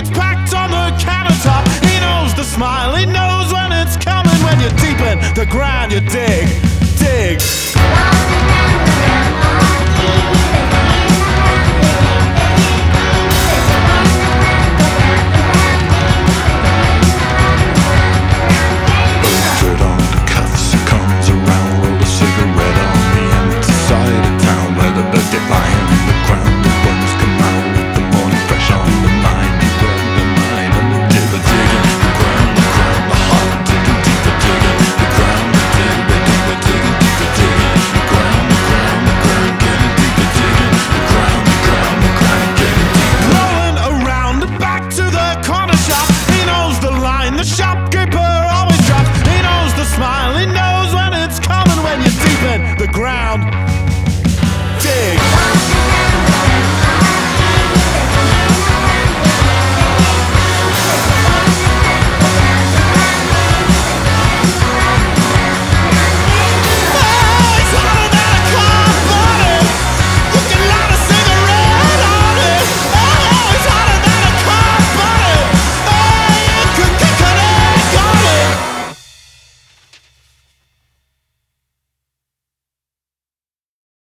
gets packed on the countertop. He knows the smile, he knows when it's coming. When you're deep in the ground, you dig, dig. The shopkeeper always drops. He knows the smile, he knows when it's coming. When you're deep in the ground,